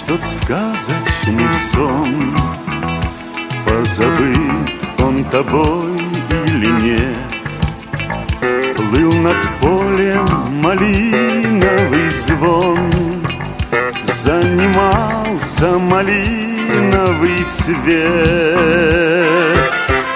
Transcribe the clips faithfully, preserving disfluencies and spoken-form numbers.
тот сказочный сон, позабыт он тобой или нет. Плыл над полем малиновый звон, занимался малиновый свет.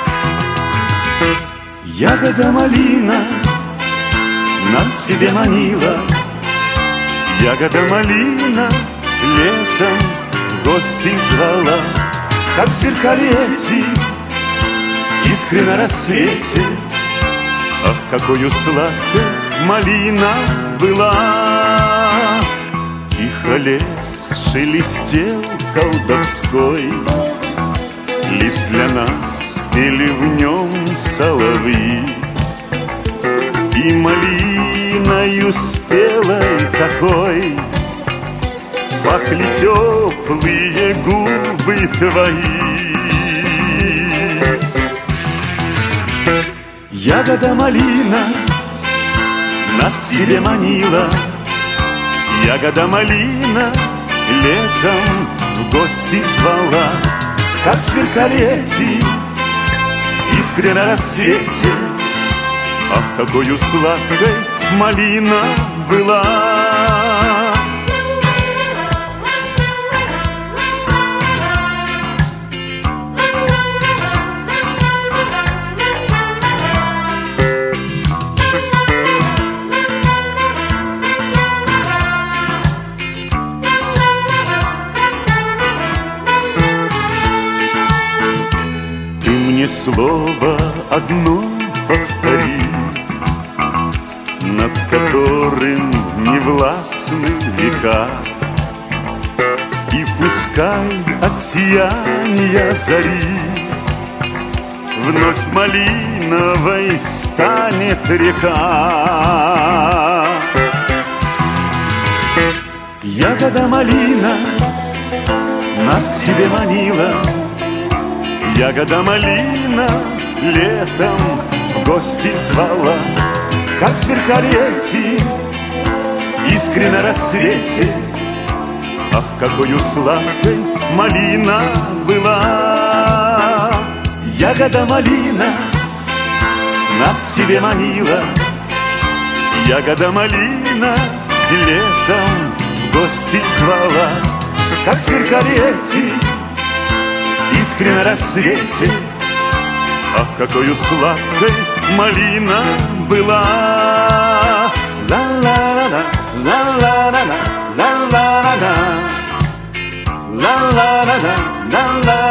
Ягода малина нас к себе манила, ягода малина летом в гости звала. Как сверкали эти искры на рассвете, ах, какою сладкой малина была. Тихо лес шелестел колдовской, лишь для нас пели в нем соловьи. И малиною спелой такой пахли теплые губы твои. Ягода малина нас к себе манила, ягода малина летом в гости звала. Как сверкали эти искры на рассвете, ах, какою сладкой малина была. Ты мне слово одно повтори, над которым не властны века. И пускай от сияния зари вновь малиновой станет река. Ягода малина нас к себе манила, ягода малина летом в гости звала. Как сверкали эти искры на рассвете, ах, какою сладкой малина была. Ягода малина нас к себе манила, ягода малина летом в гости звала. Как сверкали эти искры на рассвете, ах, какою сладкой малина была. Ла-ла-ла-ла, ла-ла-ла-ла, ла-ла-ла-ла, ла-ла-ла-ла, ла-ла-ла-ла.